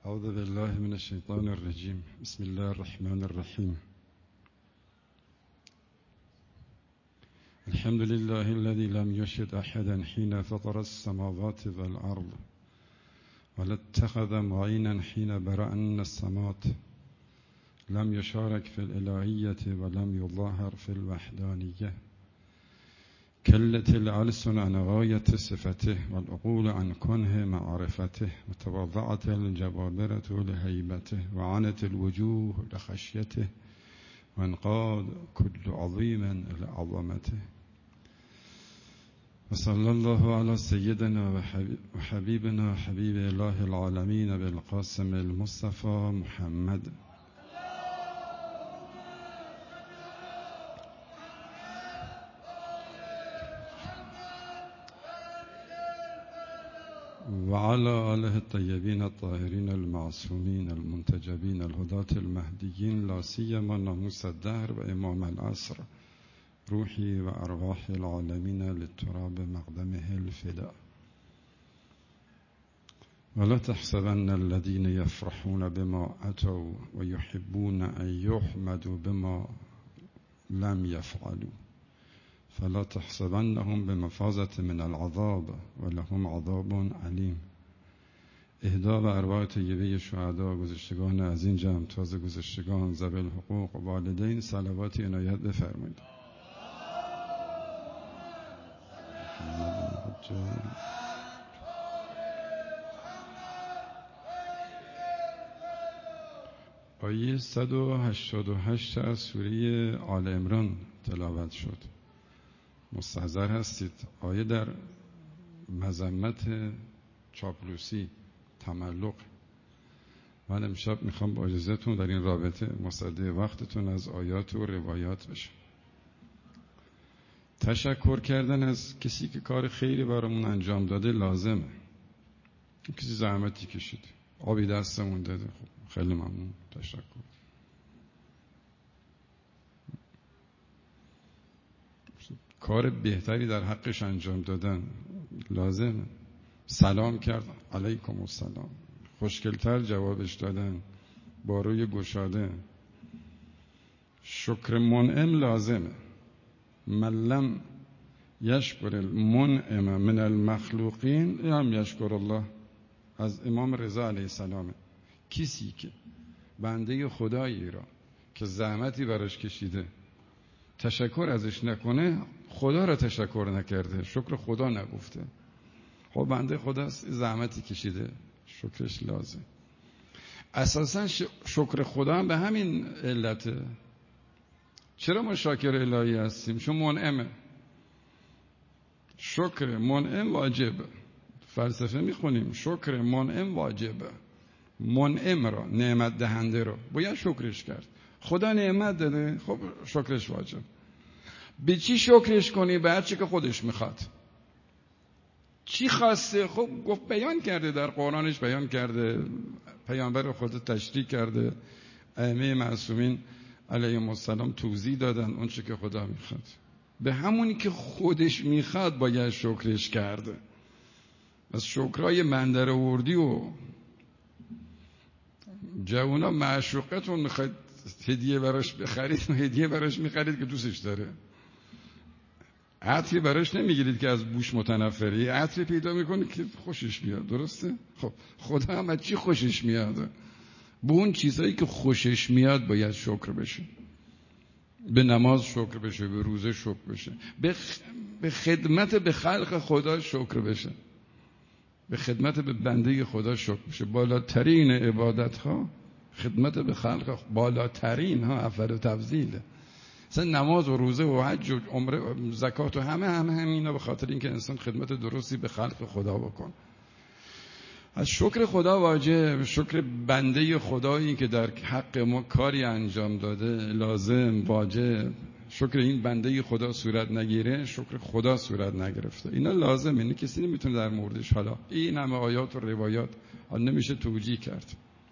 أعوذ بالله من الشيطان الرجيم. بسم الله الرحمن الرحيم. الحمد لله الذي لم يشهد أحدا حين فطر السماوات والأرض ولا اتخذ معينا حين برأ السماوات، لم يشارك في الإلهية ولم يظاهر في الوحدانية، كلت الألسن عن غاية صفته والعقول عن كنه معرفته، وتواضعت الجبابرة لهيبته وعنت الوجوه لخشيته، وانقاد كل عظيم لعظمته. وصلى الله على سيدنا وحبيبنا حبيب الله العالمين بالقاسم المصطفى محمد وعلى آله الطيبين الطاهرين المعصومين المنتجبين الهداة المهديين، لا سيما ناموس الدهر وإمام العصر، روحي وأرواح العالمين للتراب مقدمه الفداء. ولا تحسبن الذين يفرحون بما أتوا ويحبون أن يحمدوا بما لم يفعلوا، فلا تحسبنهم بمفازة من العذاب ولهم عذاب علیم. اهدا و ارواح طیبه شهدا گذشتگان از این جمع، تازه گذشتگان ذوی الحقوق و والدین صلواتی عنایت بفرمایید. آیه 188 از سوره آل عمران تلاوت شد. مستحضر هستید آیه در مذمت چاپلوسی، تملق. من امشب میخوام با اجازهتون در این رابطه مصدق وقتتون از آیات و روایات بشه. تشکر کردن از کسی که کار خیری برامون انجام داده لازمه. کسی زحمتی کشید، آبی دستمون داده، خب خیلی ممنون، تشکر. کار بهتری در حقش انجام دادن لازمه. سلام کرد، علیکم السلام، خوشگلتر جوابش دادن، با روی گشاده. شکر منعم لازمه. من لم یشکر المنعم من المخلوقین لم یشکر الله، از امام رضا علیه السلام. کسی که بنده خدایی را که زحمتی براش کشیده تشکر ازش نکنه، خدا را تشکر نکرده، شکر خدا نگفته. خب بنده خداست، زحمتی کشیده، شکرش لازم. اساسا شکر خدا هم به همین علته. چرا ما شاکر الهی هستیم؟ چون منعمه. شکر منعم واجبه. فلسفه میخونیم، شکر منعم واجبه. منعم را، نعمت دهنده را باید شکرش کرد. خدا نعمت داده، خب شکرش واجب. به چی شکرش کنی؟ به هر چی که خودش میخواد. چی خواسته؟ خب گفت، بیان کرده، در قرآنش بیان کرده، پیامبر خود تشریح کرده، ائمه معصومین علیهم السلام توضیح دادن اون چی که خدا میخواد. به همونی که خودش میخواد باید شکرش کرده. از شکرهای مندر وردی و جوونا معشوقتون میخواید هدیه براش بخرید و هدیه براش میخرید که دوستش داره. عطری براش نمیگیرید که از بوش متنفری، عطری پیدا میکنید که خوشش میاد. درسته؟ خب خدا هم از چی خوشش میاد؟ به اون چیزایی که خوشش میاد باید شکر بشه. به نماز شکر بشه، به روزه شکر بشه، به خدمت به خلق خدا شکر بشه، به خدمت به بنده خدا شکر بشه. بالاترین عبادت ها خدمت به خلق، بالاترین ها، افضل و تفضیله. مثلا نماز و روزه و حج و عمره و زکات و همه اینا به خاطر اینکه انسان خدمت درستی به خلق خدا بکن. از شکر خدا واجب. شکر بنده خدایی که در حق ما کاری انجام داده لازم، واجب. شکر این بنده خدا صورت نگیره، شکر خدا صورت نگرفته. اینا لازمه. اینه کسی نمیتونه در موردش حالا این همه آیات و روایات نمیشه توجیه کرد.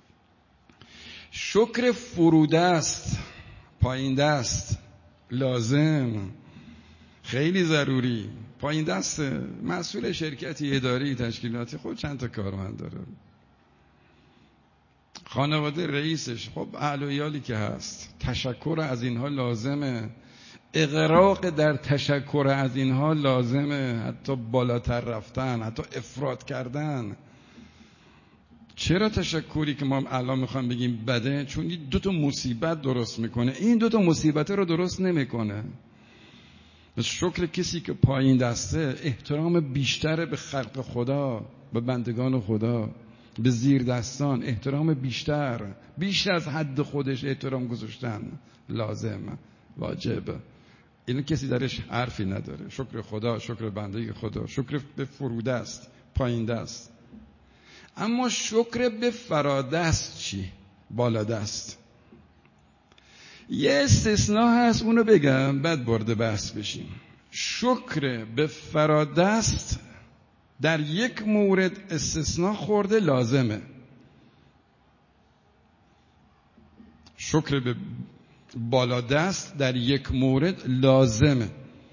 شکر فروده است، پایین دست، لازم، خیلی ضروری. پایین دست مسئول شرکتی اداری تشکیلاتی خود چند تا کارمند داره. خانواده رئیسش، خب اهل و عیالی که هست، تشکر از اینها لازمه، اغراق در تشکر از اینها لازمه، حتی بالاتر رفتن، حتی افراط کردن. چرا تشکری که ما الان میخوام بگیم بده؟ چون این 2 تا مصیبت درست میکنه، این 2 تا مصیبت رو درست نمیکنه. شکر کسی که پایین دسته احترام بیشتر به خلق خدا، به بندگان خدا، به زیر دستان احترام بیشتر از حد خودش احترام گذاشتن لازم، واجب. این کسی درش حرفی نداره. شکر خدا، شکر بنده خدا، شکر به فروده است، پایین دست. اما شکر به فرادست چی؟ بالا دست. یه استثناء هست، اونو بگم بعد وارد بحث بشیم. شکر به فرادست در یک مورد استثناء خورده لازمه. شکر به بالا دست در یک مورد لازمه.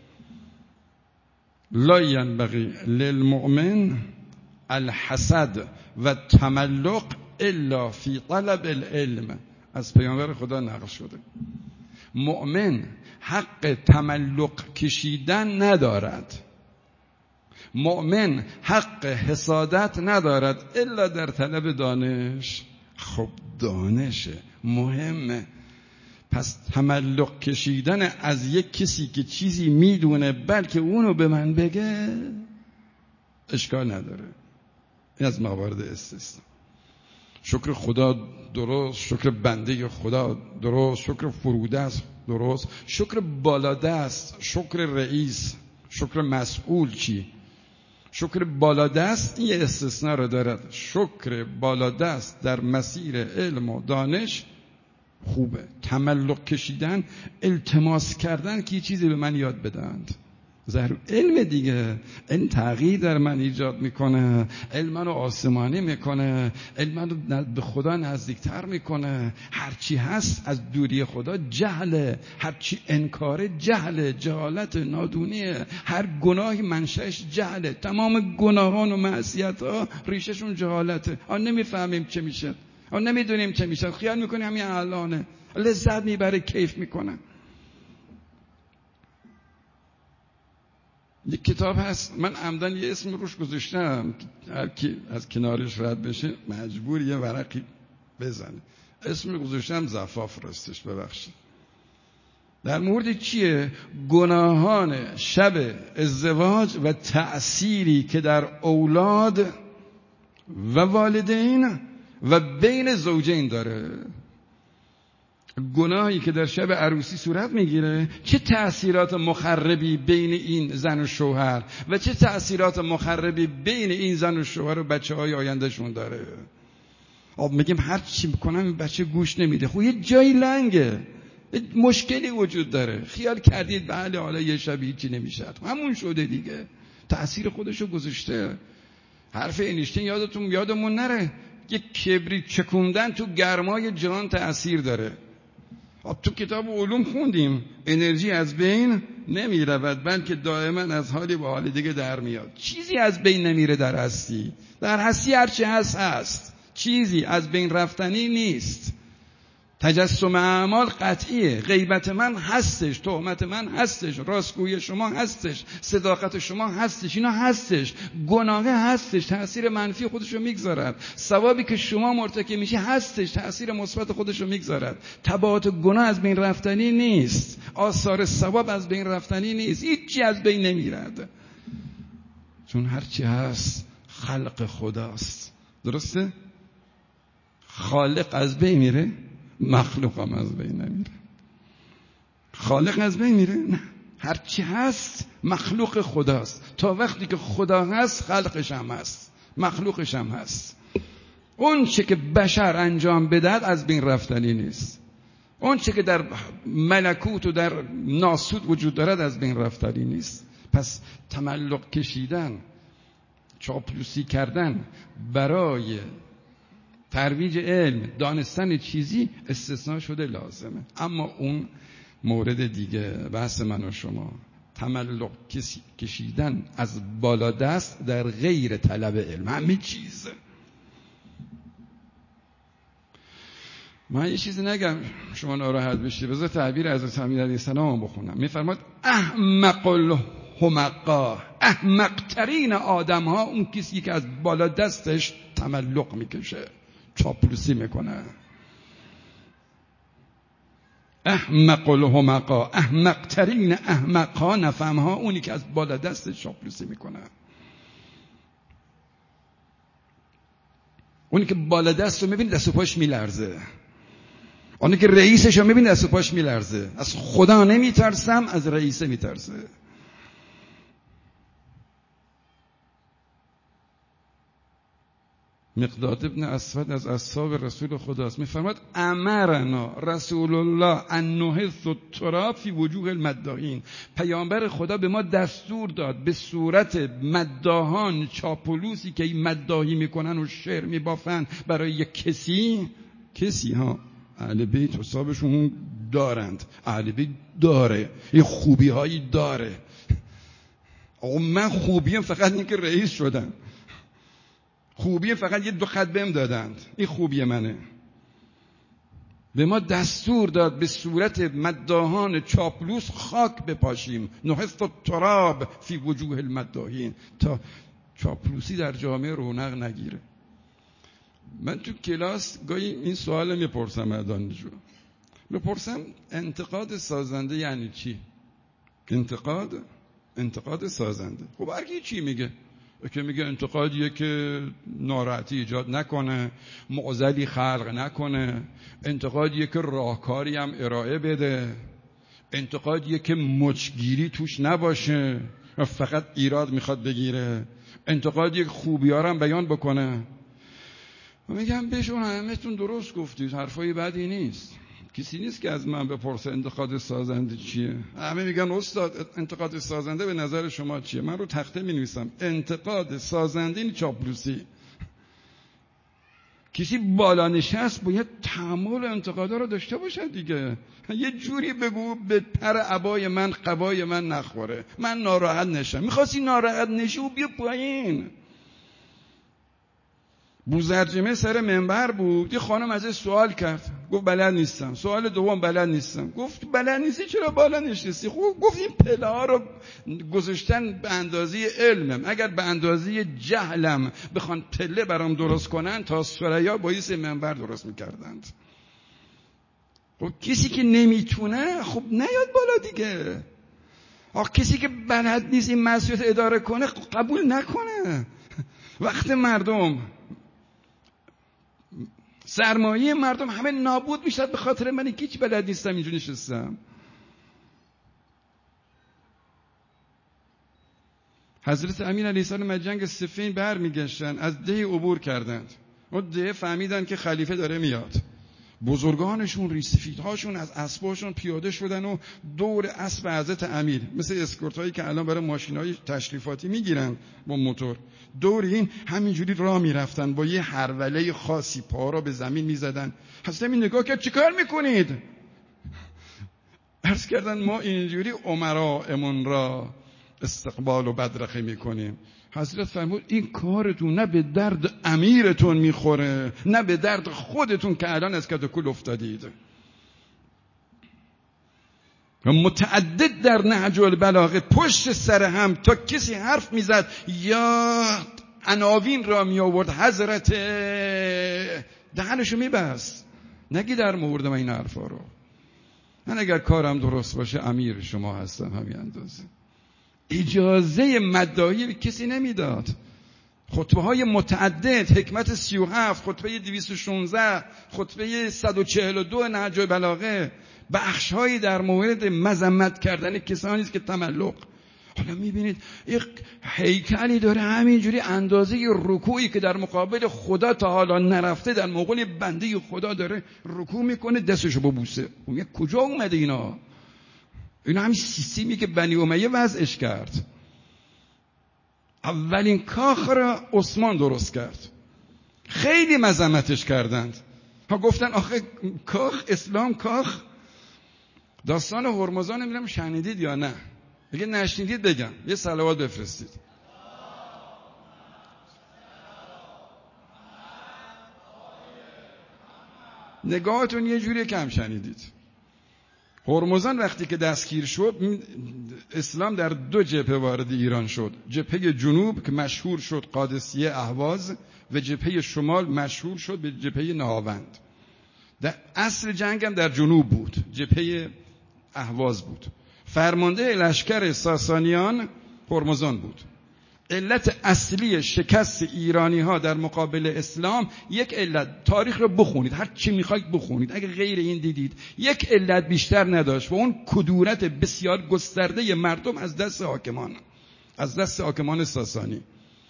لا ینبغی للمؤمن الحسد و تملق الا فی طلب العلم. از پیامبر خدا نقل شده. مؤمن حق تملق کشیدن ندارد، مؤمن حق حسادت ندارد الا در طلب دانش. خب دانشه مهمه. پس تملق کشیدن از یک کسی که چیزی میدونه بلکه اونو به من بگه اشکال نداره. این از موارد استثناء. شکر خدا درست، شکر بنده خدا درست، شکر فروده است درست، شکر بالاده است، شکر رئیس، شکر مسئول چی؟ شکر بالادست این یه استثناء رو دارد. شکر بالادست در مسیر علم و دانش خوبه. تملق کشیدن، التماس کردن که یه چیزی به من یاد بدند. علم دیگه، علم تغییر در من ایجاد میکنه، علم منو آسمانی میکنه، علم منو به خدا نزدیکتر میکنه. هرچی هست از دوری خدا جهله، هرچی انکاره جهله، جهالت، نادونیه. هر گناهی منشأش جهله. تمام گناهان و معصیت‌ها ریششون جهالته. آن نمیفهمیم چه میشه، آن نمیدونیم چه میشه، خیال میکنیم همین الانه، لذت میبره، کیف میکنه. یک کتاب هست، من عمدن یه اسم روش گذاشتم، هر کی از کنارش رد بشه مجبور یه ورقی بزنه. اسم گذاشتم زفاف راستش، ببخشید. در مورد چیه؟ گناهان شب ازدواج و تأثیری که در اولاد و والدین و بین زوجین داره. گناهی که در شب عروسی صورت میگیره چه تأثیرات مخربی بین این زن و شوهر و چه تأثیرات مخربی بین این زن و شوهر و بچه‌های آیندهشون داره. میگیم هر چی میکنم این بچه گوش نمیده. خب یه جایی لنگه، مشکلی وجود داره. خیال کردید بله حالا یه شب هیچی نمیشه، همون شده دیگه، تأثیر خودشو گذاشته. حرف اینیشتین یادمون نره، یک کبریت چکوندن تو گرمای جهان تأثیر داره. تو کتاب علوم خوندیم انرژی از بین نمی رود بلکه دائما از حالی به حال دیگه در میاد. چیزی از بین نمیره در هستی. در هستی هرچی هست، چیزی از بین رفتنی نیست. تجسم اعمال قطعیه. غیبت من هستش، تهمت من هستش، راستگویی شما هستش، صداقت شما هستش، اینا هستش. گناه هستش، تأثیر منفی خودشو میگذارد. ثوابی که شما مرتکب میشی هستش، تأثیر مثبت خودشو میگذارد. تبعات گناه از بین رفتنی نیست، آثار ثواب از بین رفتنی نیست، هیچی از بین نمیرد. چون هرچی هست خلق خداست. درسته؟ خالق از بین میره، مخلوق هم از بین نمیره. خالق از بین میره؟ نه، هرچی هست مخلوق خداست. تا وقتی که خدا هست خلقش هم هست، مخلوقش هم هست. اون چه که بشر انجام بدهد از بین رفتنی نیست. اون چه که در ملکوت و در ناسوت وجود دارد از بین رفتنی نیست. پس تملق کشیدن، چاپلوسی کردن برای ترویج علم، دانستن چیزی استثناء شده لازمه. اما اون مورد دیگه، بحث من و شما، تملق کشیدن از بالا دست در غیر طلب علم، همین چیزه. من یه چیزی نگم شما ناراحت بشی، بذار تعبیر حضرت امیر علیه السلام بخونم. میفرماد احمق الحمقا، احمق ترین آدم ها اون کسی که از بالا دستش تملق میکشه، چاپلوسی میکنه. احمق الحمقا، احمق ترین احمق ها، نفهم ها، اونی که از بالا دستش چاپلوسی میکنه، اونی که بالا دست رو میبینی دست و پاش میلرزه، اونی که رئیسش رو میبینی دست و پاش میلرزه. از خدا نمیترسم، از رئیسه میترسه. مقداد ابن اسود از اصحاب رسول خداست، میفرماد امرنا رسول الله ان نحث التراب فی وجوه المداحین. پیامبر خدا به ما دستور داد به صورت مداحان، چاپلوسی که این مداحی میکنن و شعر میبافن برای یک کسی ها، اهل بیت حسابشون دارند، اهل بیت داره، این خوبی هایی داره. آقا من خوبیم فقط این که رئیس شدم، خوبی فقط یه 2 خط بهم دادند، این خوبی منه. به ما دستور داد به صورت مداحان چاپلوس خاک بپاشیم، نحث التراب فی وجوه المداحین، تا چاپلوسی در جامعه رونق نگیره. من تو کلاس گاهی این سوال میپرسم از دانشجو، میپرسم انتقاد سازنده یعنی چی؟ انتقاد سازنده. خب هر کی چی میگه؟ که میگه انتقادیه که ناراحتی ایجاد نکنه، معضلی خلق نکنه، انتقادیه که راهکاری هم ارائه بده، انتقادیه که مچگیری توش نباشه، فقط ایراد میخواد بگیره، انتقادیه که خوبی‌ها رو هم بیان بکنه. میگم بهشون همه‌تون درست گفتید، حرفای بدی نیست، کسی نیست که از من بپرسه انتقاد سازنده چیه. همه میگن استاد انتقاد سازنده به نظر شما چیه؟ من رو تخته می‌نویسم انتقاد سازنده این چاپلوسی. کسی بالا نشست باید تحمل انتقادا رو داشته باشه دیگه. یه جوری بگو به پر عبای من قبای من نخوره، من ناراحت نشم. می‌خواستی ناراحت نشی و بیا پایین. بوزرجمه سر منبر بود، یه خانم ازش سوال کرد، گفت بلد نیستم. سوال دوم بلد نیستم. گفت بلد نیستی چرا بالا نشستی؟ خب گفت این پله ها رو گذاشتن به اندازه علمم، اگر به اندازه جهلم بخوان پله برام درست کنن تا ثریا باعث منبر درست میکردند. خب کسی که نمیتونه خب نیاد بالا دیگه. کسی که بلد نیست این مسئولیت اداره کنه قبول نکنه. وقت مردم، سرمایه مردم همه نابود میشه به خاطر من که هیچ بلد نیستم اینجا نشستم. حضرت امین علیه السلام از جنگ صفین برمیگشتن، از ده عبور کردند. اون ده فهمیدن که خلیفه داره میاد. بزرگانشون، ریسفیدهاشون از اسباشون پیاده شدن و دور اسب حضرت امیر، مثل اسکورت هایی که الان برای ماشین‌های تشریفاتی میگیرن با موتور، دور این همینجوری راه میرفتن با یه هروله خاصی، پا را به زمین میزدن. حضرت امیر نگاه کرد چیکار میکنید؟ عرض کردن ما اینجوری امرائمون را استقبال و بدرقه میکنیم. حضرت فرمود این کارتون نه به درد امیرتون میخوره نه به درد خودتون که الان از کدوکل افتادید. و متعدد در نهج البلاغه پشت سر هم تا کسی حرف میزد یا عناوین را می آورد حضرت دهنشو میبست، نگی در مورد من این حرفا رو. من اگر کارم درست باشه امیر شما هستم همین اندازه. اجازه مداحی به کسی نمیداد. خطبه های متعدد، حکمت 37، خطبه 216، خطبه 142 نهج البلاغه، بخش هایی در مورد مذمت کردن کسانی است که تملق. حالا میبینید یک هیکلی داره همینجوری اندازه رکوعی که در مقابل خدا تا حالا نرفته، در مقابل بنده خدا داره رکوع میکنه، دستشو ببوسه. میگه کجا اومده اینا؟ اینا همین سیستمی که بنی امیه وضعش کرد. اولین کاخ را عثمان درست کرد، خیلی مذمتش کردند. ها گفتن آخه کاخ اسلام کاخ. داستان هرمزان نمیدونم شنیدید یا نه؟ اگه نشنیدید بگم یه صلوات بفرستید. نگاهتون یه جوری کم شنیدید. هرمزان وقتی که دستگیر شد، اسلام در 2 جبهه وارد ایران شد. جبهه جنوب که مشهور شد قادسیه اهواز و جبهه شمال مشهور شد به جبهه نهاوند. در اصل جنگ هم در جنوب بود، جبهه اهواز بود. فرمانده لشکر ساسانیان هرمزان بود. علت اصلی شکست ایرانی ها در مقابل اسلام، یک علت، تاریخ رو بخونید، هر چی میخواید بخونید، اگه غیر این دیدید، یک علت بیشتر نداشت و اون کدورت بسیار گسترده مردم از دست حاکمان ساسانی.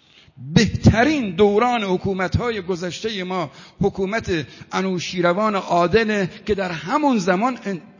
بهترین دوران حکومت‌های گذشته ما حکومت انوشیروان عادل که در همون زمان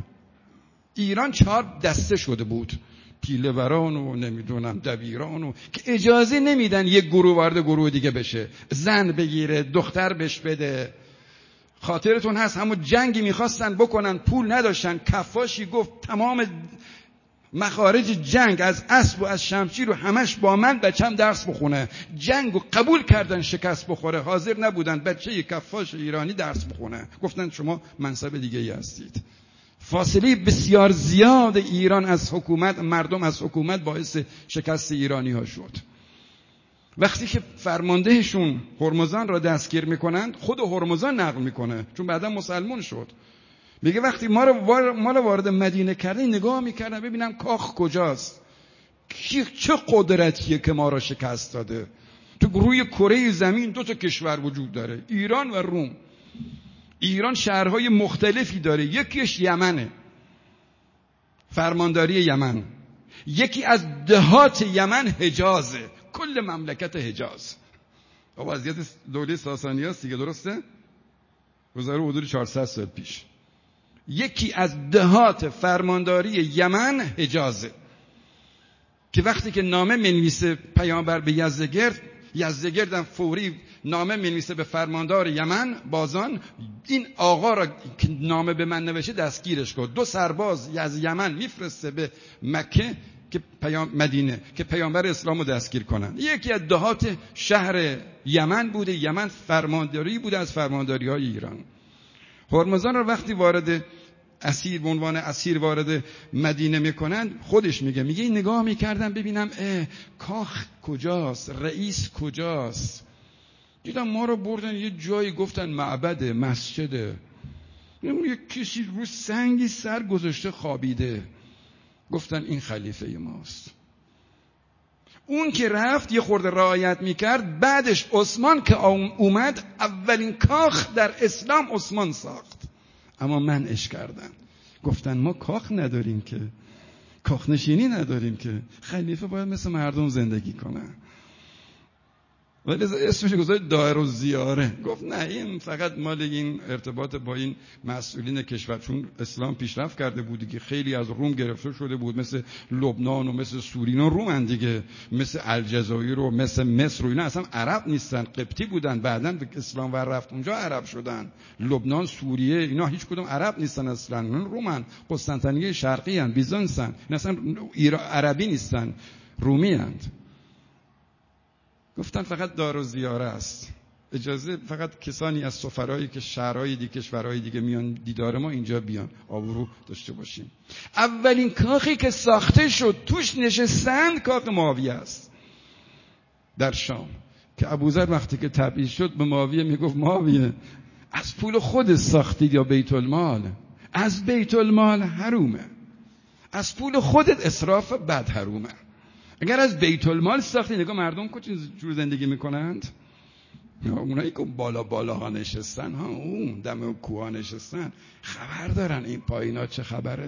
ایران 4 دسته شده بود، پیله‌وران و نمیدونم دبیران و که اجازه نمیدن یک گروه وارد گروه دیگه بشه، زن بگیره، دختر بهش بده. خاطرتون هست همون جنگی میخواستن بکنن، پول نداشتن، کفاشی گفت تمام مخارج جنگ از اسب و از شمشیر و همش با من بچم درس بخونه. جنگو قبول کردن شکست بخوره، حاضر نبودن بچه کفاش ایرانی درس بخونه، گفتن شما منصب دیگه ای هستید. فاصله بسیار زیاد ایران از حکومت، مردم از حکومت باعث شکست ایرانی ها شد. وقتی که فرماندهشون هرمزان را دستگیر میکنند، خود هرمزان نقل میکنه چون بعدا مسلمان شد، میگه وقتی ما رو وارد مدینه کردن نگاه میکردم ببینم کاخ کجاست، چه قدرتیه که ما را شکست داده. تو روی کره زمین 2 کشور وجود داره، ایران و روم. ایران شهرهای مختلفی داره، یکیش یمنه، فرمانداری یمن. یکی از دهات یمن حجازه، کل مملکت حجاز. وضعیت دوله ساسانی هست دیگه، درسته؟ گذاره حدود 400 سال پیش. یکی از دهات فرمانداری یمن حجازه که وقتی که نامه منویسه پیامبر به یزدگرد هم فوری نامه منویسه به فرماندار یمن بازان، این آقا را که نامه به من نوشته دستگیرش کن. 2 سرباز از یمن میفرسته به مکه که مدینه که پیامبر اسلام رو دستگیر کنن. یکی از دهات شهر یمن بوده، یمن فرمانداری بوده از فرمانداری های ایران. هرمزان رو وقتی وارد اسیر، به عنوان اسیر وارد مدینه میکنن، خودش میگه این نگاه میکردم ببینم کاخ کجاست، رئیس کجاست. دیدم ما رو بردن یه جایی گفتن معبده، مسجده، یه کسی رو سنگی سر گذاشته خوابیده، گفتن این خلیفه ماست. اون که رفت یه خورده رعایت میکرد، بعدش عثمان که اومد اولین کاخ در اسلام عثمان ساخت، اما منعش کردن، گفتن ما کاخ نداریم که، کاخ نشینی نداریم که، خلیفه باید مثل مردم زندگی کنه. ولی اسمش گذاشت دارالزیاره. گفت نه این فقط مال این ارتباط با این مسئولین کشور، چون اسلام پیشرفت کرده بود دیگه، خیلی از روم گرفته شده بود، مثل لبنان و مثل سوریه رومن دیگه، مثل الجزایر و مثل مصر و اینا اصلا عرب نیستن، قبطی بودن، بعدن به اسلام ور رفت اونجا عرب شدن. لبنان، سوریه اینا هیچ کدوم عرب نیستن اصلا، رومن، قسطنطنیه شرقی ان، بیزانسن، اصلا عربی نیستن، رومی اند. گفتن فقط دارالزیاره است، اجازه فقط کسانی از سفرایی که شهرهای دیگه کشورهای دیگه میان دیدار ما اینجا بیان، آبرو داشته باشیم. اولین کاخی که ساخته شد توش نشستند کاخ معاویه است در شام، که ابوذر وقتی که تبعید شد به معاویه میگفت معاویه از پول خود ساختید یا بیت المال؟ از بیت المال حرومه، از پول خودت اسراف بد حرومه. اگر از بیت المال ساختی، نگاه مردم کجا جور زندگی میکنند، اونایی که بالا ها نشستن، اون دم کوها نشستن، خبر دارن این پایینا چه خبره.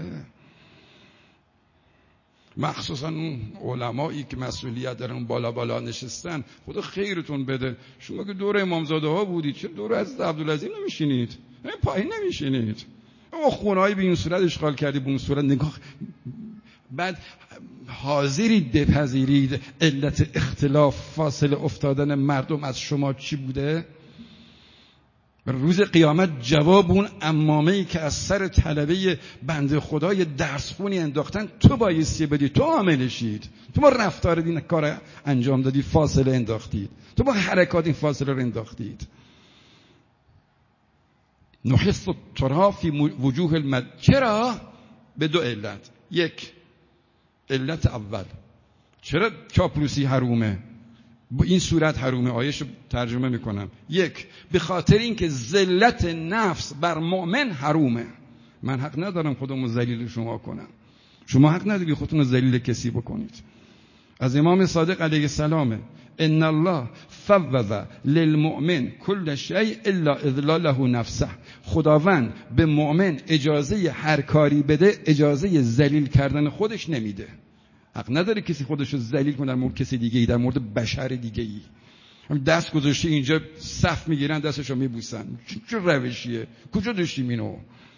مخصوصا اون علمایی که مسئولیت دارن بالا نشستن، خدا خیرتون بده. شما که دور امامزاده ها بودید، چه دور از عبدالعظیم نمیشینید؟ این پایین نمیشینید؟ اما خونهایی به این صورت اشغال کردی، به اون صورت نگاه. بعد حاضرید بپذیرید علت اختلاف، فاصله افتادن مردم از شما چی بوده؟ روز قیامت جواب اون عمامه‌ای که از سر طلبه بنده خدای درسخونی انداختن تو بایستی بدی، تو عاملشید، تو با رفتار این کار انجام دادی، فاصله انداختید، تو با حرکات این فاصله رو انداختید. نحس التراب فی وجوه چرا؟ به دو علت. یک، علت اول، چرا چاپلوسی حرومه؟ با این صورت حرومه. آیه‌شو ترجمه میکنم. یک، به خاطر اینکه ذلت نفس بر مؤمن حرومه. من حق ندارم خودمو ذلیل شما کنم، شما حق نداری خودتون رو ذلیل کسی بکنید. از امام صادق علیه السلام: ان الله فوض للمؤمن كل شيء الا اذلاله نفسه. خداوند به مؤمن اجازه هر کاری بده، اجازه ذلیل کردن خودش نمیده. حق نداره کسی خودش رو ذلیل کنه در مورد کسی دیگه ای، در مورد بشر دیگه ای. هم دست گذاشته اینجا صف میگیرن، دستشو میبوسن. چه روشیه؟ کجا داشتیم اینو؟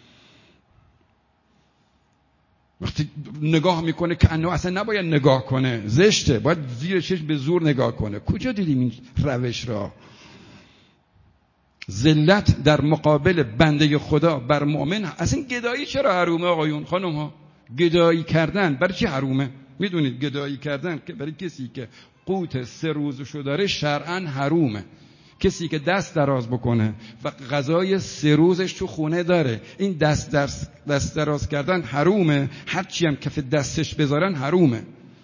وقتی نگاه میکنه که انو اصلا نباید نگاه کنه، زشته، باید زیر چشم به زور نگاه کنه. کجا دیدیم این روش را؟ ذلت در مقابل بنده خدا بر مؤمن. اصلا گدایی چرا حرومه آقایون خانم ها؟ گدایی کردن برای چی حرومه؟ میدونید گدایی کردن که برای کسی که قوت 3 روزشو داره شرعاً حرومه. کسی که دست دراز بکنه و غذای 3 روزش تو خونه داره، این دست دراز کردن حرومه. هرچی هم کف دستش بذارن حرومه.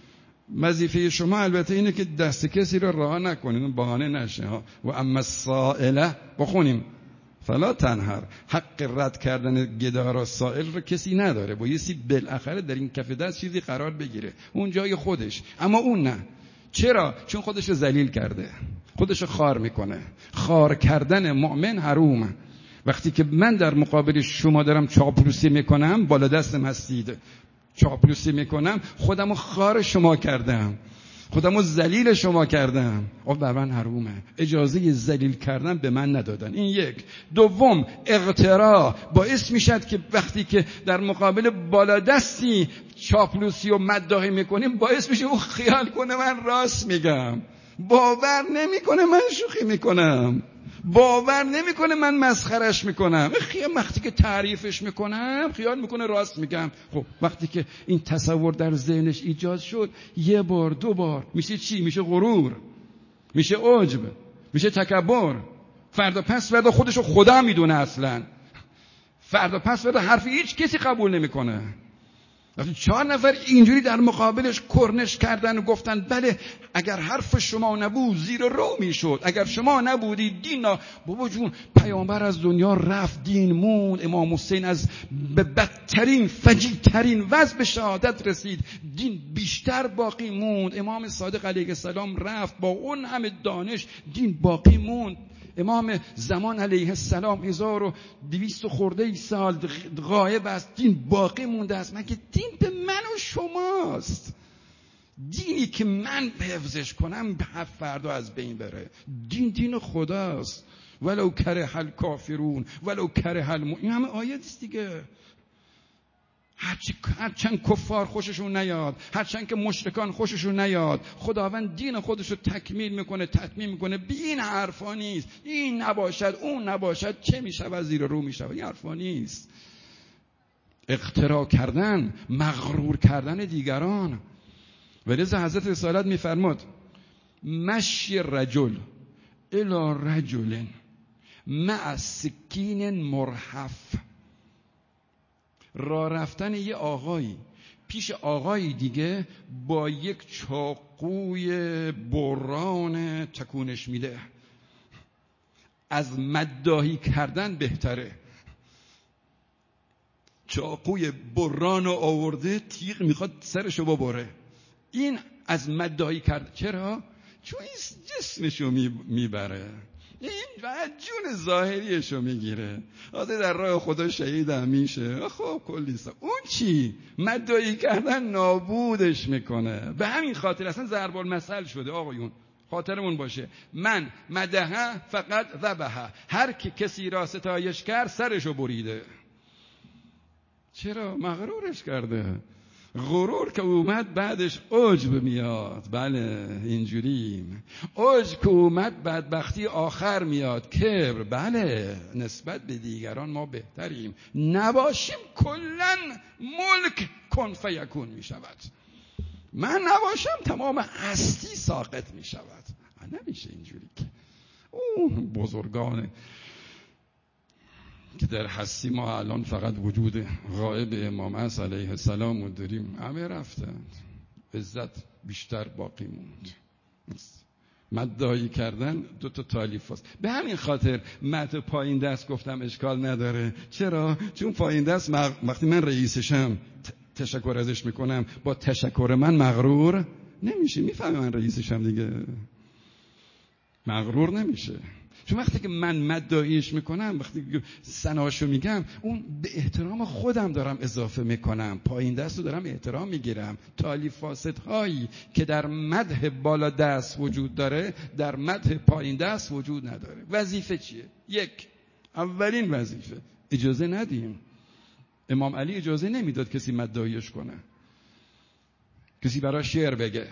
وظیفه شما البته اینه که دست کسی رو رها نکنید، اون بهانه نشه ها. و اما السائله بخونیم فلا تنهر. حق رد کردن گدارا سائل رو کسی نداره، بایستی بالاخره در این کف دست چیزی قرار بگیره، اون جای خودش. اما اون نه. چرا؟ چون خودش رو ذلیل کرده، خودش رو خار میکنه. خار کردن مؤمن حرومه. وقتی که من در مقابل شما دارم چاپلوسی میکنم، بالا دستم هستید، چاپلوسی میکنم، خودم رو خار شما کردم، خودم رو ذلیل شما کردم. بر من حرومه. اجازه ذلیل کردن به من ندادن. این یک. دوم، اغترا باعث میشد که وقتی که در مقابل بالا دستی چاپلوسی و مداحی میکنیم، باعث میشه اون خیال کنه من راست میگم، باور نمیکنه من شوخی میکنم، باور نمیکنه من مسخرش میکنم. وقتی که تعریفش میکنم خیال میکنه راست میگم. خب وقتی که این تصور در ذهنش ایجاد شد، 1 بار 2 بار میشه چی؟ میشه غرور، میشه عجب، میشه تکبر. فردا پس فردا خودشو خدا میدونه، اصلا فردا پس فردا حرف هیچ کسی قبول نمیکنه. وقتی 4 نفر اینجوری در مقابلش کرنش کردن و گفتن بله اگر حرف شما نبود زیر رو میشد، اگر شما نبودید دین بابا جون، پیامبر از دنیا رفت، دین موند، امام حسین از به بدترین فجیع‌ترین وضع به شهادت رسید، دین بیشتر باقی موند. امام صادق علیه السلام رفت، با اون همه دانش دین باقی موند. امام زمان علیه السلام 1200 خورده سال غایب است، دین باقی مونده است. مگه دین به من و شماست؟ دینی که من حفظش کنم فردا از بین بره. دین خداست. ولو کره الکافرون ولو کره المؤمنون. این همه آیه است دیگه. هرچند کفار خوششون نیاد، هرچند که مشرکان خوششون نیاد، خداوند دین خودشو تکمیل میکنه، تتمیم میکنه. بی این حرفا نیست. این نباشد اون نباشد چه میشود زیر رو میشود، این حرفا نیست. اختراع کردن، مغرور کردن دیگران. ولذا حضرت رسالت میفرماد مشی رجل الی رجل مع سکین مرحف. راه رفتن یه آقایی پیش آقایی دیگه با یک چاقوی بران تکونش میده، از مداحی کردن بهتره. چاقوی بران رو آورده، تیغ میخواد سرشو ببره. این از مداحی کرد. چرا؟ چون این جسمشو میبره، این بعد جون ظاهریشو میگیره. آده در راه خدا شهید هم میشه. خب کلی اون چی؟ مداحی کردن نابودش میکنه. به همین خاطر اصلا ضرب المثل شده آقایون، خاطرمون باشه. من مدحه فقط ذبحه. هر کی کسی را ستایش کرد سرشو بریده. چرا؟ مغرورش کرده. غرور که اومد بعدش عجب میاد. بله اینجوریم. عجب که اومد بدبختی آخر میاد. کبر. بله نسبت به دیگران ما بهتریم. نباشیم کلن ملک کن فیکون میشود. من نباشم تمام هستی ساقط میشود. نمیشه اینجوری که اون بزرگان که در هستی ما الان فقط وجود غائب امام است علیه السلام رو داریم. همه رفتند، عزت بیشتر باقی موند. مدعی کردن دو تا تالیف هست. به همین خاطر مد پایین دست گفتم اشکال نداره. چرا؟ چون پایین دست وقتی من رئیسشم تشکر ازش میکنم، با تشکر من مغرور نمیشه. میفهمه من رئیسشم دیگه، مغرور نمیشه. چون وقتی که من مدعیش میکنم، وقتی که ثناشو میگم، اون به احترام خودم دارم اضافه میکنم، پایین دست رو دارم احترام میگیرم. تالیفاست هایی که در مدح بالا دست وجود داره در مدح پایین دست وجود نداره. وظیفه چیه؟ اولین وظیفه اجازه ندیم. امام علی اجازه نمیداد کسی مدعیش کنه، کسی برای شعر بگه.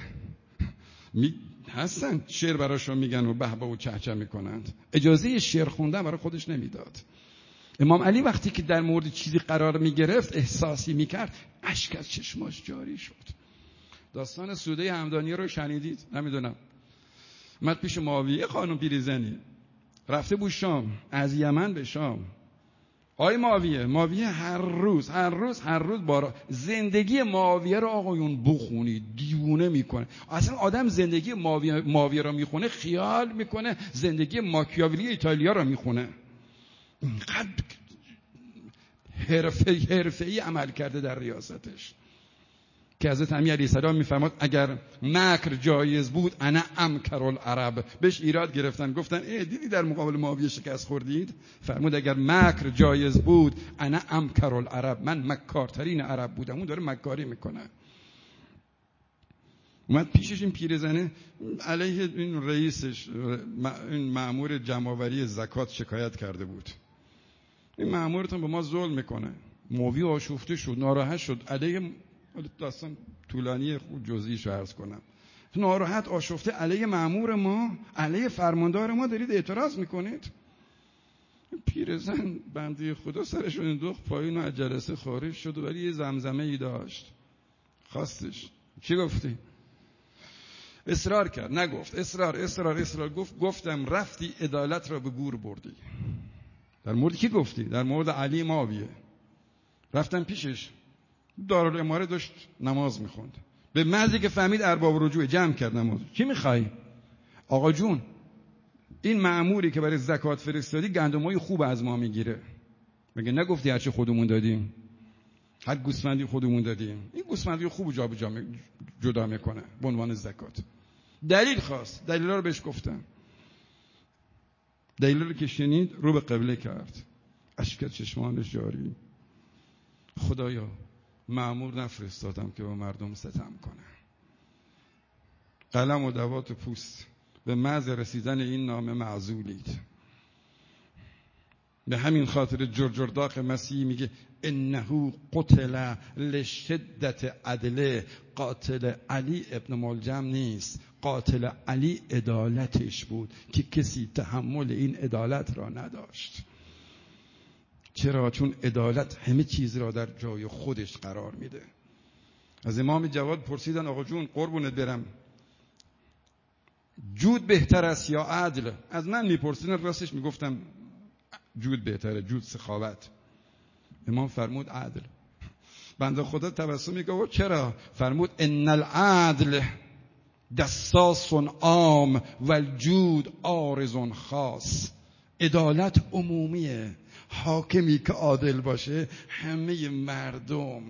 هستن شعر براشون میگن و بهبه و چهچه میکنند. اجازه شعر خوندن برای خودش نمیداد. امام علی وقتی که در مورد چیزی قرار میگرفت، احساسی میکرد، اشک از چشماش جاری شد. داستان سوده همدانی رو شنیدید؟ نمیدونم. اومد پیش معاویه خانم پیرزنی، رفته بود شام، از یمن به شام. آی معاویه هر روز بارا. زندگی معاویه رو آقایون بخونید، دیوونه میکنه. اصلا آدم زندگی معاویه رو میخونه خیال میکنه زندگی ماکیاولی ایتالیا رو میخونه. اینقدر حرفه‌ای عمل کرده در ریاستش که حضرت امیر علیه السلام میفرماد اگر مکر جایز بود انا امکر العرب. بهش ایراد گرفتن، گفتن دیدی در مقابل معاویه شکست خوردید؟ فرمود اگر مکر جایز بود انا امکر العرب، من مکارترین عرب بودم. اون داره مکاری میکنه. اومد پیشش این پیرزنه علیه این رئیسش، این مأمور جمع‌آوری زکات شکایت کرده بود. این مأمورتون به ما ظلم میکنه. معاویه آشفته شد، ناراحت شد. علیه داستان طولانی، خوب جزئیش رو عرض کنم. ناراحت آشفته علیه مأمور ما، علیه فرماندار ما دارید اعتراض میکنید. پیرزن بنده خدا سرش رو انداخت پایین و از جلسه خارج شد، ولی یه زمزمه ای داشت. خواستش چی گفتی؟ اصرار کرد، نگفت. اصرار گفتم رفتی عدالت را به گور بردی. در مورد کی گفتی؟ در مورد علی معاویه. رفتم پیشش، دارالاماره داشت نماز میخوند. به محضی که فهمید ارباب رجوع، جمع کرد نماز. چی میخوای؟ آقا جون، این مأموری که برای زکات فرستادی گندمای خوب از ما میگیره. مگه نگفتی هرچی خودمون دادیم؟ هر گوسفندی خودمون دادیم. این گوسفندی خوب جدا میکنه به عنوان زکات. دلیل خواست، دلیلا رو بهش گفتم. دلیل رو که شنید رو به قبله کرد، اشک از چشمانش جاری. خدایا مأمور نفرستادم که به مردم ستم کنه. قلم و دوات پوست به محض رسیدن این نامه معزولید. به همین خاطر جرجرداق مسیحی میگه انه قتل لشدت عدله. قاتل علی ابن ملجم نیست، قاتل علی عدالتش بود که کسی تحمل این عدالت را نداشت. چرا؟ چون عدالت همه چیز را در جای خودش قرار میده. از امام جواد پرسیدن آقا جون قربونت برم، جود بهتر است یا عدل؟ از من میپرسیدن، راستش میگفتم جود بهتره، جود سخاوت. امام فرمود عدل. بنده خدا تبسم میگه چرا؟ فرمود ان العدل دساس عام و الجود عارض خاص. عدالت عمومیه. حاکمی که عادل باشه همه مردم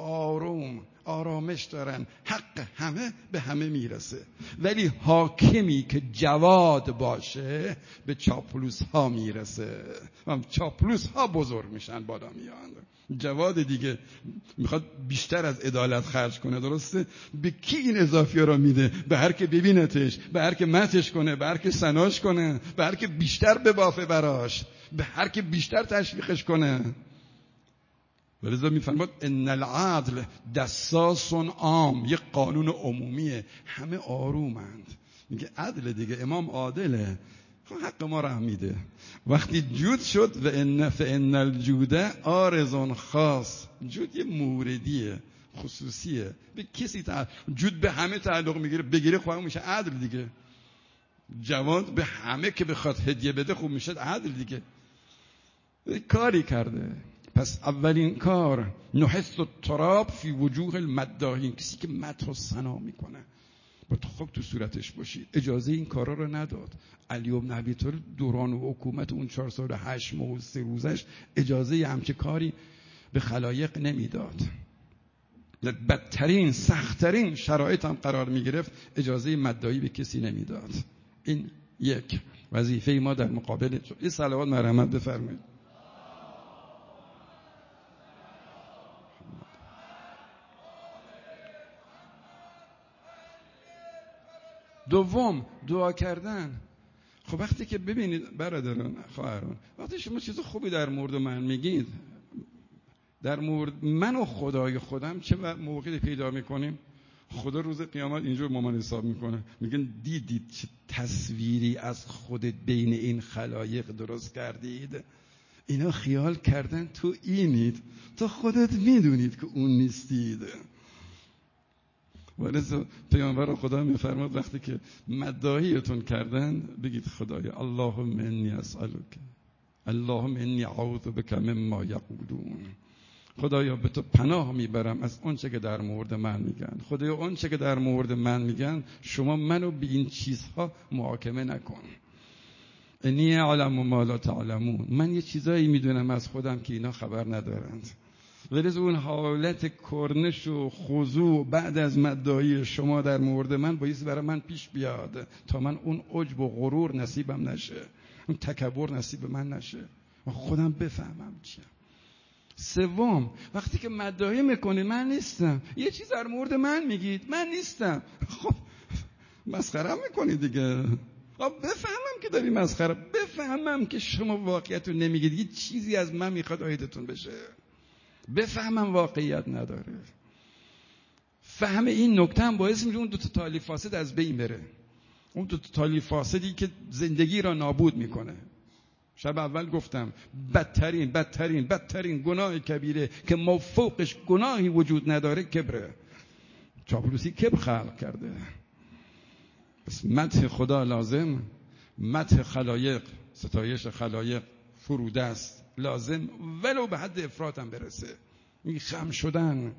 آرامش دارن، حق همه به همه میرسه. ولی حاکمی که جواد باشه به چاپلوس ها میرسه، چاپلوس ها بزرگ میشن، بالا میان. جواد دیگه میخواد بیشتر از عدالت خرج کنه، درسته؟ به کی این اضافی را میده؟ به هر که ببینتش، به هر که متش کنه، به هر که سناش کنه، به هر که بیشتر ببافه براش، به هر که بیشتر تشویقش کنه. ولذا میفرماد ان العدل دساس عام، یک قانون عمومیه، همه آرومند. میگه عدل دیگه، امام عادله، حق ما را میده. وقتی جود شد و ان الجود عارض خاص، جود یه موردیه، خصوصیه، به کسی جود به همه تعلق میگیره، بگیره خوب میشه عدل دیگه. جواد به همه که بخواد هدیه بده خوب میشه عدل دیگه. کاری کرده. پس اولین کار نحس التراب فی وجوه المداحین، کسی که مدح و ثنا میکنه با تو خاک تو صورتش باشی. اجازه این کارا رو نداد. علی بن ابی طالب دوران و حکومت اون 4 سال و 8 ماه و 3 روزش اجازه همچه کاری به خلایق نمیداد. در بدترین سختترین شرایط هم قرار میگرفت، اجازه مداحی به کسی نمیداد. این یک وظیفه ما در مقابل. این صلوات مرحمت بفرمایید. دوم دعا کردن. خب وقتی که ببینید برادران خواهران، وقتی شما چیز خوبی در مورد من میگید، در مورد من و خدای خودم چه موقعی پیدا میکنیم؟ خدا روز قیامت اینجور ما من حساب میکنه، میگن دیدید چه تصویری از خودت بین این خلایق درست کردید؟ اینا خیال کردن تو اینید، تو خودت میدونید که اون نیستید. ولذا پیامبر خدا میفرماد وقتی که مداحیتون کردن بگید خدایا اللهم انی اسالک، اللهم انی اعوذ بک مما یقولون. خدایا به تو پناه میبرم از اون چه که در مورد من میگن. خدایا اون چه که در مورد من میگن شما منو به این چیزها محاکمه نکن. انی اعلم ما لا تعلمون، من یه چیزایی میدونم از خودم که اینا خبر ندارند. ولذا اون حالت کرنش و خضوع بعد از مداحی شما در مورد من باید برای من پیش بیاد تا من اون عجب و غرور نصیبم نشه، اون تکبر نصیب من نشه، من خودم بفهمم چیم. سوم وقتی که مداحی میکنید من نیستم، یه چیز در مورد من میگید من نیستم، خب مسخره میکنید دیگه. خب بفهمم که داری مسخره، بفهمم که شما واقعیت رو نمیگید، یه چیزی از من میخواد عایدتون بشه، بفهمم واقعیت نداره. فهم این نکته هم باعث میشه اون دو تا تالیف فاسد از بین بره. اون دو تا تالیف فاسدی که زندگی را نابود میکنه. شب اول گفتم بدترین گناه کبیره که ما فوقش گناهی وجود نداره کبره. چاپلوسی کبر خلق کرده. پس مدح خدا لازم، مدح خلایق، ستایش خلایق فروده است، لازم، ولو به حد افراط هم برسه. این خم شدن،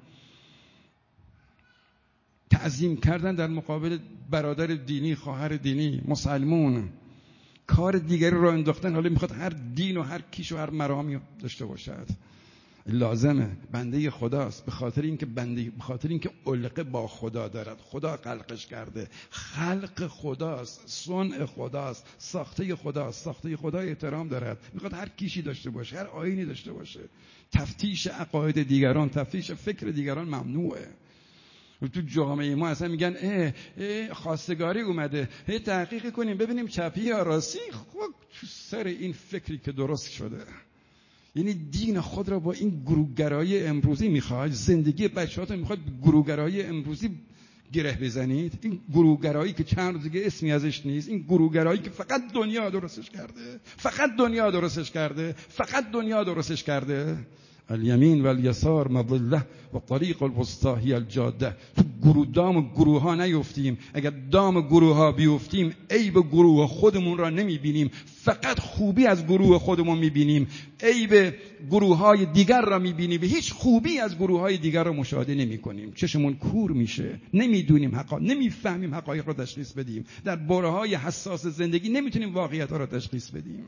تعظیم کردن در مقابل برادر دینی، خواهر دینی، مسلمون، کار دیگری را انداختن، حالا میخواد هر دین و هر کیش و هر مرامی داشته باشد. لازمه، بنده خداست، به خاطر اینکه علقه با خدا دارد، خدا خلقش کرده، خلق خداست، صنع خداست، ساخته خداست، ساخته خدا احترام دارد، میخواد هر کیشی داشته باشه، هر آیینی داشته باشه. تفتیش عقاید دیگران، تفتیش فکر دیگران ممنوعه. تو جامعه ما اصلا میگن خواستگاری اومده، تحقیق کنیم ببینیم چپی یا راستی. خب تو سر این فکری که درست شده، یعنی دین خود را با این گروهگرایی امروزی میخواد، زندگی بچه‌هاتون میخواد گروهگرایی امروزی گره بزنید. این گروهگرایی که چند روز دیگه اسمی ازش نیست، این گروهگرایی که فقط دنیا درستش کرده. الیمین و الیسار مضله و طریق الوسطی هی الجاده. تو دام گروه ها نیفتیم. اگر دام گروه ها بیفتیم عیب گروه خودمون را نمیبینیم، فقط خوبی از گروه خودمون میبینیم، عیب گروه های دیگر را میبینیم و هیچ خوبی از گروه های دیگر را مشاهده نمی کنیم. چشمون کور میشه، نمیفهمیم حقایق را تشخیص بدیم. در بره های حساس زندگی نمیتونیم واقعیت ها را تشخیص بدیم.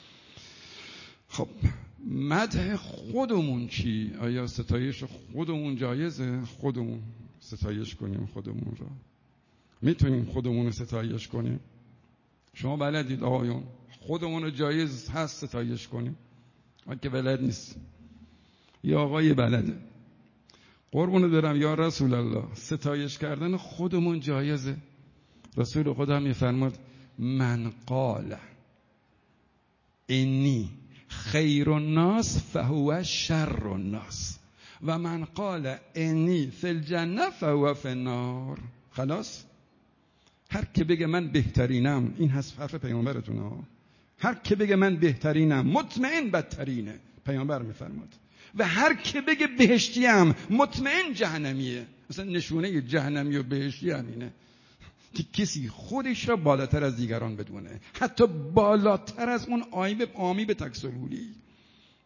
خب مدح خودمون چی؟ آیا ستایش خودمون جایزه؟ خودمون ستایش کنیم خودمون را؟ میتونیم خودمون رو ستایش کنیم؟ شما بلدید آقایون خودمون رو جایز هست ستایش کنیم؟ من که بلد نیست، یا آقای بلده. قربونو برم یا رسول الله، ستایش کردن خودمون جایزه. رسول خدا میفرماد من قال انی خیر الناس فهو شر الناس و من قال انی فی الجنه فهو فی النار. خلاص، هر که بگه من بهترینم، این حرف پیامبرتونه ها، هر که بگه من بهترینم مطمئن بدترینه، پیامبر میفرماد. و هر که بگه بهشتیم مطمئن جهنمیه. مثلا نشونه جهنمی و بهشتی همینه که کسی خودش را بالاتر از دیگران بدونه، حتی بالاتر از اون آمی به تکسلولی.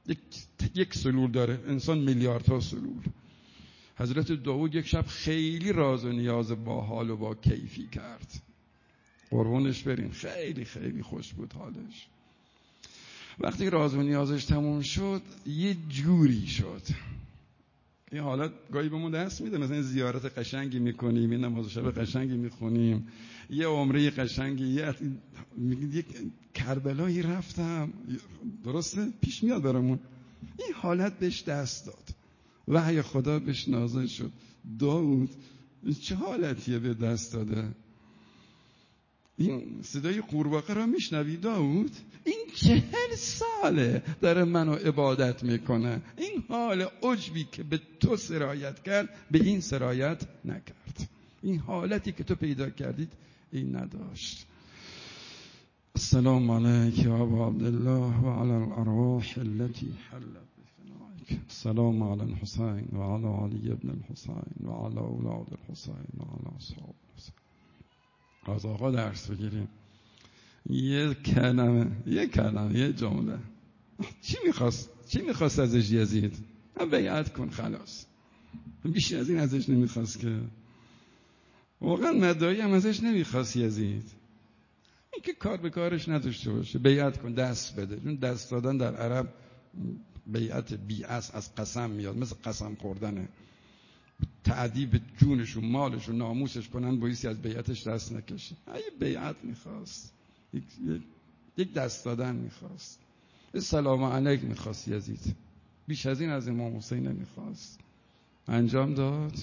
یک سلول داره، انسان میلیاردها سلول. حضرت داوود یک شب خیلی راز و نیاز با حال و با کیفی کرد، قربونش بریم، خیلی خیلی خوش بود حالش. وقتی راز و نیازش تموم شد یه جوری شد، این حالت گاهی بهمون دست میده، مثلا زیارت قشنگی میکنیم، این نماز شب قشنگی میخونیم، یه عمره قشنگی، یک کربلایی رفتم، درسته؟ پیش میاد برامون این حالت بهش دست داد، وحی خدا بهش نازل شد. داوود چه حالتیه به دست داده؟ این صدای قورباغه را میشنوی داوود؟ این 40 ساله داره منو عبادت میکنه، این حال عجبی که به تو سرایت کرد به این سرایت نکرد، این حالتی که تو پیدا کردید این نداشت. السلام علیک یا ابا عبدالله و علی الارواح التي حلت بفنائک. السلام علی الحسین و علی علی ابن الحسین و علی اولاد الحسین و علی اصحاب الحسین. از آقا درس بگیریم. یه کلمه یه جمله. چی میخواست ازش یزید؟ بیعت کن خلاص، بیشتر از این ازش نمیخواست که، واقعا مدعی هم ازش نمیخواست یزید، این که کار به کارش نداشته باشه، بیعت کن، دست بده. چون دست دادن در عرب بیعت بیعت از قسم میاد، مثل قسم خوردنه، تعدیب جونش و مالش و ناموسش کنن بایستی از بیعتش دست نکشه. اگه بیعت میخواست، یک دست دادن میخواست، سلام علیک میخواست یزید، بیش از این از امام حسین نمیخواست. انجام داد.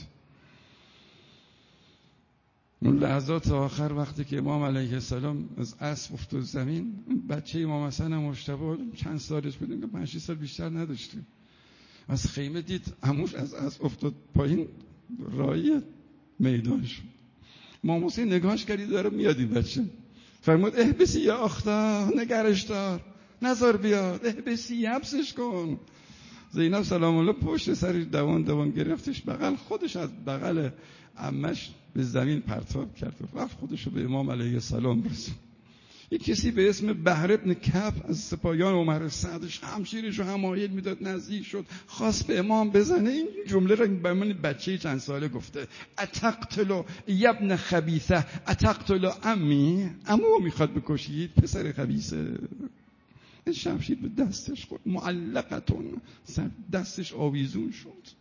اون لحظات آخر وقتی که امام علیه السلام از اسب افتاد زمین، بچه امام حسن مجتبی چند سالش بود، 5-6 سال بیشتر نداشتیم، از خیمه دید عموش از اسب افتاد پایین، راهی میدان شد. امام حسین نگاهش کردی داره میاد این بچه، فرمود احبسی یا اختا، نگرش دار، نظر بیاد، احبسی، حبسش کن. زینب سلام الله پشت سرش دوان گرفتش بغل، خودش از بغل عمش به زمین پرتاب کرد و رفت خودشو به امام علیه السلام رسید. یک کسی به اسم بحر ابن کعب از سپاهیان عمر سعدش همشیرش رو همایل میداد، نزدیک شد، خواست به امام بزنه. این جمله را به من بچه چند ساله گفته، اتقتل یبن خبیثه اتقتل امی، عمو میخواد بکشید پسر خبیثه. این شمشیر به دستش خورد، معلقتون، دستش آویزون شد.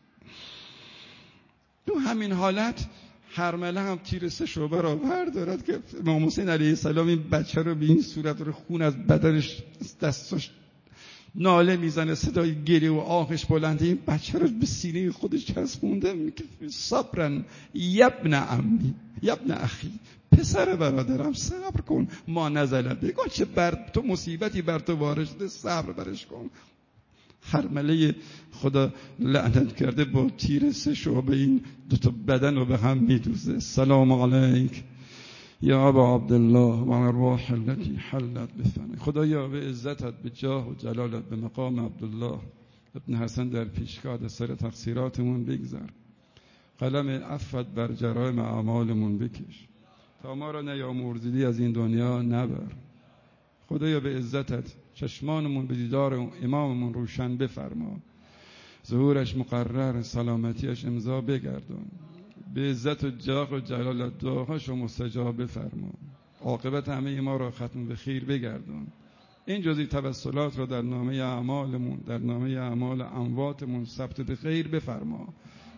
تو همین حالت هرمله هم تیر 3 شعبه را بردارد که امام حسین علیه السلام این بچه رو به این صورت رو خون از بدنش دستش ناله میزنه، صدای گریه و آهش بلنده، این بچه رو به سینه خودش چسبونده، میگه صبرن یبن عمی یبن اخی، پسر برادرم صبر کن، ما نزله بگو چه بر تو مصیبتی بر تو وارد شده، صبر برش کن. هرمله خدا لعنت کرده با تیر 3 شعبه این 2 تا بدن رو به هم میدوزه. سلام علیک یا ابا عبدالله و ارواح التي حلت بفنائک. خدایا به عزتت، به جاه و جلالت، به مقام عبدالله ابن حسن در پیشگاه از سر تقصیراتمون بگذر، قلم عفوت بر جرایم اعمالمون بکش، تا ما را نیامرزیدی از این دنیا نبر. خدایا به عزتت چشمانمون به دیدار اماممون روشن بفرما، ظهورش مقرر، سلامتیش امضا بگردان، به عزت و جاه و جلالت دعاهاشو مستجاب بفرما، عاقبت همه ما را ختم به خیر بگردان. این جزئی توسلات را در نامه اعمالمون، در نامه اعمال امواتمون ثبت به خیر بفرما.